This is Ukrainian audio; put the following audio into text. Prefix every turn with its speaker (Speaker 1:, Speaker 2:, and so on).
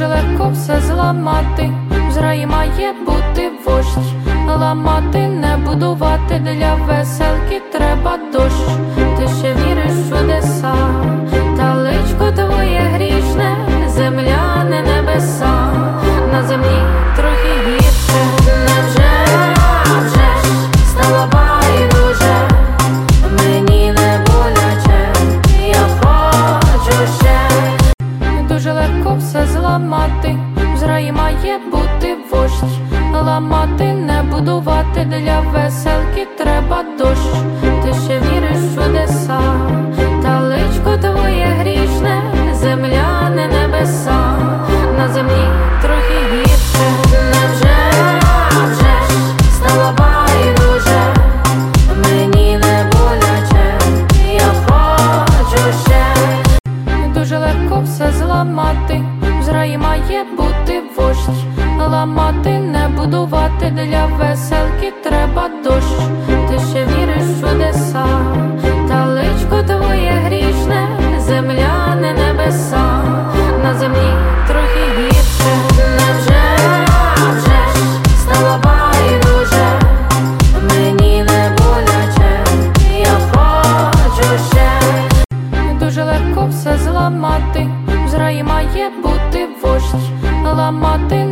Speaker 1: дуже легко все зламати. В зраї має бути вождь, ламати, не будувати. Для веселки треба дощ. Ти ще віриш в чудеса, та личко твоє грішне, земля не небеса. На землі трохи гірше, вже ж стало байдуже. Мені не боляче, я хочу ще. Дуже легко все зламати. В зраї має бути вождь, ламати, не будувати. Для веселки треба дощ. Ти ще віриш в чудеса, та личко твоє грішне, земля не небеса. На землі трохи гірше, вже ж стало байдуже. Мені не боляче, я хочу ще. Дуже легко все зламати. В зраї має бути вождь, ламати, не будувати. Для веселки треба дощ. Ти ще віриш в чудеса, та личко твоє грішне, земля не небеса. На землі трохи гірше, вже ж стало байдуже. Мені не боляче, я хочу ще. Дуже легко все зламати. В зраї має бути вождь, ламати,